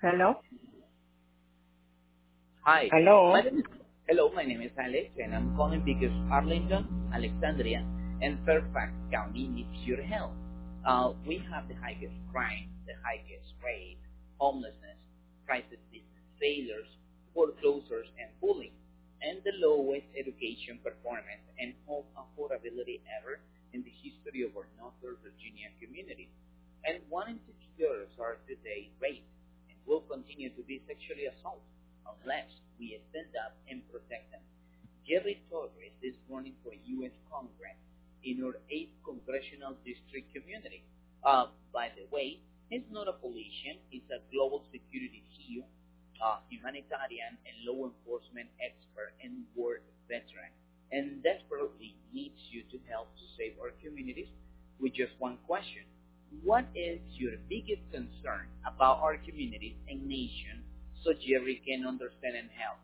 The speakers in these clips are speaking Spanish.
Hello? Hi. Hello? My name is Alex, and I'm calling because Arlington, Alexandria, and Fairfax County needs your help. We have the highest crime, the highest rate, homelessness, crisis business failures, foreclosures, and bullying, and the lowest education performance and home affordability ever in the history of our Northern Virginia community. And 1 in 6 girls are today raped and will continue to be sexually assaulted unless we stand up and protect them. Jerry Torres is running for U.S. Congress in our 8th Congressional District community. By the way, he's not a politician, he's a global security CEO, humanitarian and law enforcement expert and war veteran, and desperately needs you to help to save our communities with just one question. What is your biggest concern about our communities and nation so Jerry can understand and help?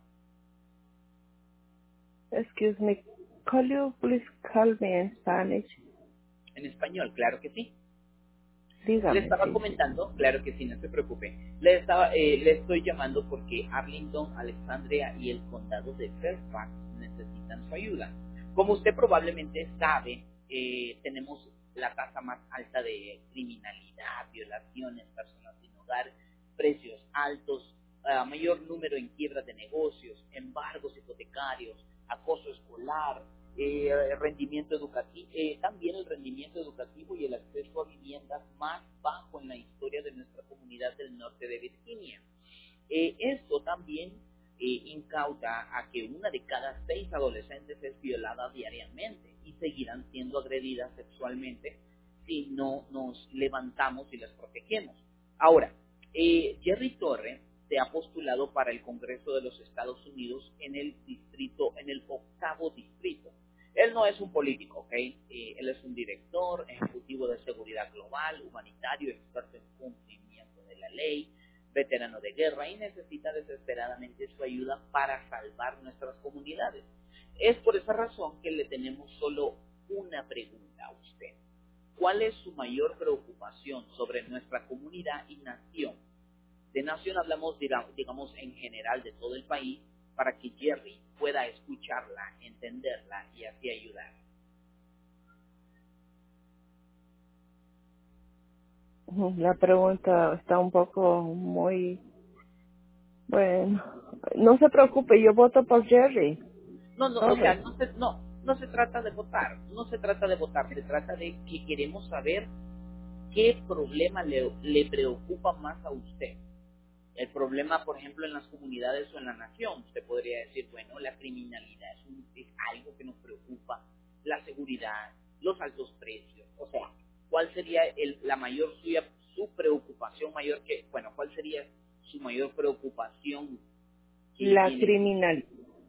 Excuse me, could you please call me in Spanish? En español, claro que sí. Le Dígame, estaba sí. comentando, claro que sí, no se preocupe. Le estoy llamando porque Arlington, Alexandria y el condado de Fairfax necesitan su ayuda. Como usted probablemente sabe, tenemos la tasa más alta de criminalidad, violaciones, personas sin hogar, precios altos, mayor número en quiebras de negocios, embargos hipotecarios, acoso escolar, rendimiento educativo, también el rendimiento educativo y el acceso a viviendas más bajo en la historia de nuestra comunidad del norte de Virginia. Esto también incauta a que 1 de cada 6 adolescentes es violada diariamente y seguirán siendo agredidas sexualmente si no nos levantamos y las protegemos. Ahora, Jerry Torres se ha postulado para el Congreso de los Estados Unidos en el 8º distrito. Él no es un político, ¿ok? Él es un director ejecutivo de seguridad global, humanitario, experto en cumplimiento de la ley, veterano de guerra y necesita desesperadamente su ayuda para salvar nuestras comunidades. Es por esa razón que le tenemos solo una pregunta a usted. ¿Cuál es su mayor preocupación sobre nuestra comunidad y nación? De nación hablamos, digamos, en general de todo el país, para que Jerry pueda escucharla, entenderla y así ayudar. La pregunta está un poco muy... Bueno, no se preocupe, yo voto por Jerry O sea, Torres. no se trata de votar, se trata de que queremos saber qué problema le preocupa más a usted. El problema, por ejemplo, en las comunidades o en la nación, usted podría decir, bueno, la criminalidad es algo que nos preocupa, la seguridad, los altos precios, o sea, ¿cuál sería la mayor su preocupación mayor cuál sería su mayor preocupación que La tiene, criminal,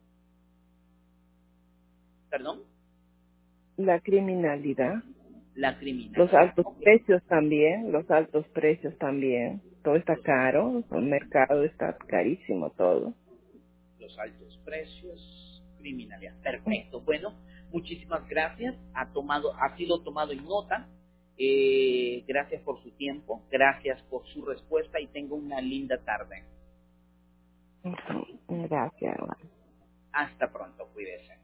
perdón, la criminalidad, la los criminalidad? altos Ok, precios también, los altos precios también. Todo está los, caro, el mercado está carísimo todo. los altos precios, criminalidad. Perfecto. Bueno, muchísimas gracias. Ha sido tomado en nota. Gracias por su tiempo, gracias por su respuesta y tenga una linda tarde. Ujú. Gracias. Hasta pronto, cuídese.